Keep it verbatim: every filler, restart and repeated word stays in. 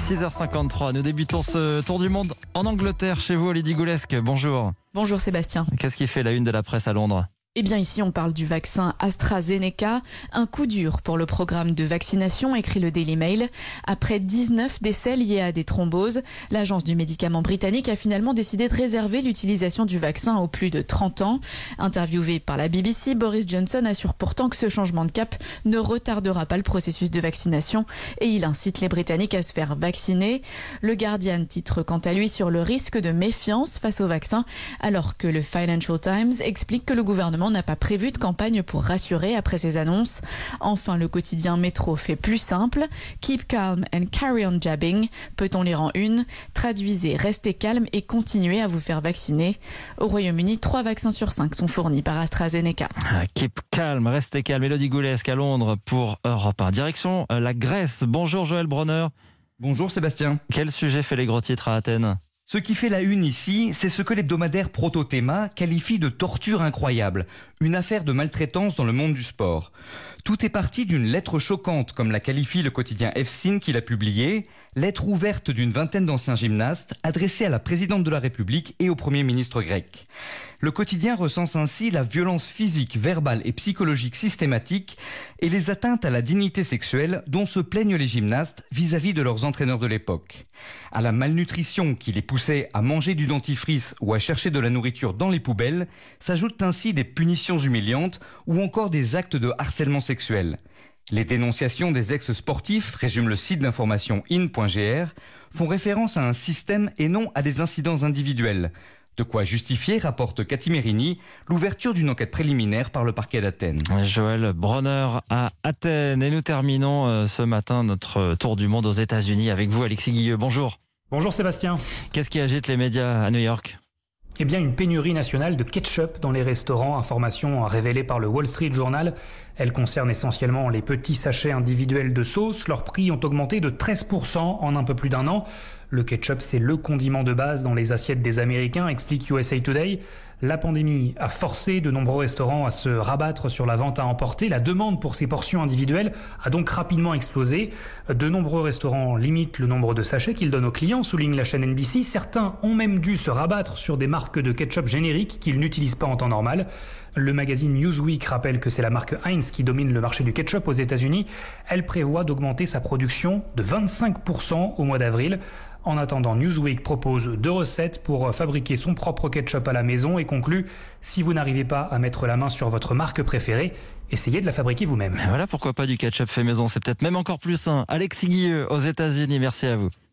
six heures cinquante-trois, nous débutons ce tour du monde en Angleterre. Chez vous, Lydie Goulesque, bonjour. Bonjour Sébastien. Qu'est-ce qui fait la une de la presse à Londres ? Eh bien ici on parle du vaccin AstraZeneca, un coup dur pour le programme de vaccination, écrit le Daily Mail. Après dix-neuf décès liés à des thromboses, l'agence du médicament britannique a finalement décidé de réserver l'utilisation du vaccin aux plus de trente ans. Interviewé par la B B C, Boris Johnson assure pourtant que ce changement de cap ne retardera pas le processus de vaccination et il incite les Britanniques à se faire vacciner. Le Guardian titre quant à lui sur le risque de méfiance face au vaccin, alors que le Financial Times explique que le gouvernement n'a pas prévu de campagne pour rassurer après ces annonces. Enfin, le quotidien Métro fait plus simple. Keep calm and carry on jabbing. Peut-on lire en une ? Traduisez, restez calme et continuez à vous faire vacciner. Au Royaume-Uni, trois vaccins sur cinq sont fournis par AstraZeneca. Keep calm, restez calme. Élodie Goulesque à Londres pour Europe un. Direction la Grèce. Bonjour Joël Bronner. Bonjour Sébastien. Quel sujet fait les gros titres à Athènes ? Ce qui fait la une ici, c'est ce que l'hebdomadaire Protothéma qualifie de torture incroyable, une affaire de maltraitance dans le monde du sport. Tout est parti d'une lettre choquante, comme la qualifie le quotidien Efsin qui l'a publiée, lettre ouverte d'une vingtaine d'anciens gymnastes adressée à la présidente de la République et au Premier ministre grec. Le quotidien recense ainsi la violence physique, verbale et psychologique systématique et les atteintes à la dignité sexuelle dont se plaignent les gymnastes vis-à-vis de leurs entraîneurs de l'époque. À la malnutrition qui les poussait à manger du dentifrice ou à chercher de la nourriture dans les poubelles, s'ajoutent ainsi des punitions humiliantes ou encore des actes de harcèlement sexuel. Les dénonciations des ex-sportifs, résume le site d'information in point g r, font référence à un système et non à des incidents individuels. De quoi justifier, rapporte Cathy Merini, l'ouverture d'une enquête préliminaire par le parquet d'Athènes. Joël Bronner à Athènes. Et nous terminons euh, ce matin notre tour du monde aux États-Unis avec vous, Alexis Guilleux. Bonjour. Bonjour Sébastien. Qu'est-ce qui agite les médias à New York ? Eh bien, une pénurie nationale de ketchup dans les restaurants, information révélée par le Wall Street Journal. Elle concerne essentiellement les petits sachets individuels de sauce. Leurs prix ont augmenté de treize pour cent en un peu plus d'un an. Le ketchup, c'est le condiment de base dans les assiettes des Américains, explique U S A Today. La pandémie a forcé de nombreux restaurants à se rabattre sur la vente à emporter. La demande pour ces portions individuelles a donc rapidement explosé. De nombreux restaurants limitent le nombre de sachets qu'ils donnent aux clients, souligne la chaîne N B C. Certains ont même dû se rabattre sur des marques de ketchup génériques qu'ils n'utilisent pas en temps normal. Le magazine Newsweek rappelle que c'est la marque Heinz qui domine le marché du ketchup aux États-Unis. Elle prévoit d'augmenter sa production de vingt-cinq pour cent au mois d'avril. En attendant, Newsweek propose deux recettes pour fabriquer son propre ketchup à la maison et conclut « Si vous n'arrivez pas à mettre la main sur votre marque préférée, essayez de la fabriquer vous-même ». Voilà pourquoi pas du ketchup fait maison, c'est peut-être même encore plus sain. Alexis Guilleux aux États-Unis, merci à vous.